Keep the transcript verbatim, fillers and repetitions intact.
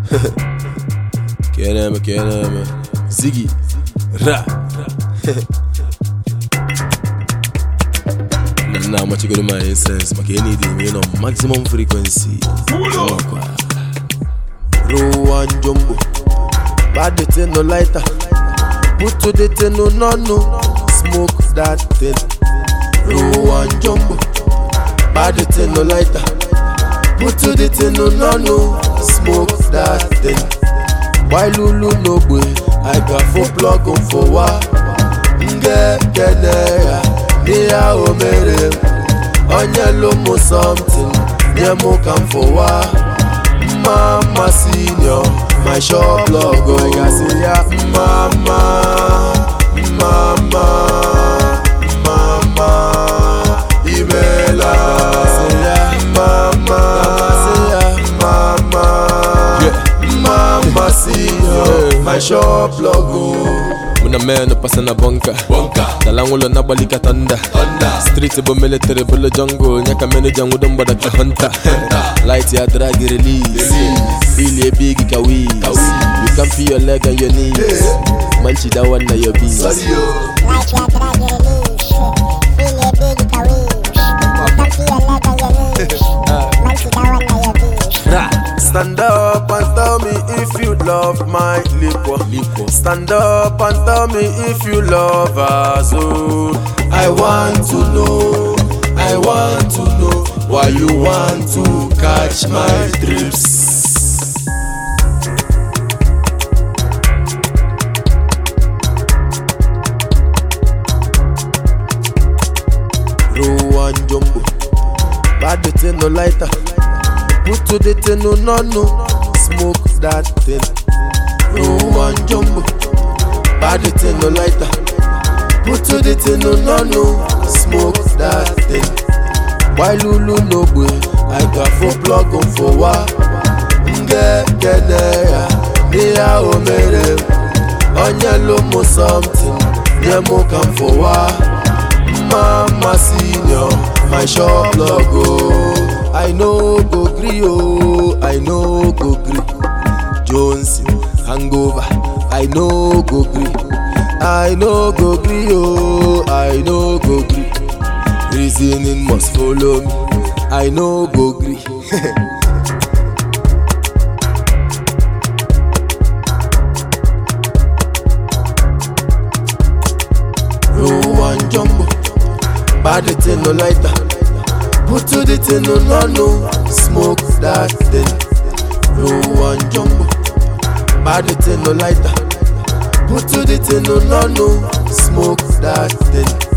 Keneme, keneme. Ziggy. Ra. Now I'm going to my incense. But you need you know maximum frequency. Row and jumbo. Bad the thing no lighter. Put to the thing no no no. Smoke that thing. Row and jumbo. Bad the thing no lighter. Put to the thing no no no. Smoke that thing. Why Lulu no boy? I got full plug on for what? Nge kene. Nia omere. Onye lomo something. Nye mo come for what? Mama senior. My shop logo. I got say ya. Mama. Mama. Mama. Imela. Say ya. Mama. Say ya. Mama. Mama senior. My shop logo. Muna meno pasa na bonka bonka dalangulo na balika tanda tanda street bo military bo jungle nyaka meno jangu don bada ka hunter light ya drag release feel a big kawi you can feel your leg and your knees manchi da one na your beats light ya drag release feel a big kawi you can feel your leg and your knees manchi da one na your beats. Stand up and tell me if you love my liquor. Stand up and tell me if you love us. Oh, I want to know, I want to know why you want to catch my drips. Row and jumbo, bad the thing no lighter. Put to the thing no no no. Smoke that thing. Row and jumbo. Bad the thing no lighter. Put to the thing no no no. Smoke that thing. Why Lulu no boy? I got full plug on for what? Nge kene. Nia omere. Onye lomo something. Nye mo come for what? Mama senior. My shop logo. I know go gree, oh, I know go gree. Jones, hangover, I know go gree. I know go gree, oh, I know go gree. Reasoning must follow me. I know go gree. Row and jumbo, bad the thing no lighter. Put to the thing no no no. Smoke that thing. Row and jumbo. Bad the thing no lighter. Put to the thing no no no. Smoke that thing.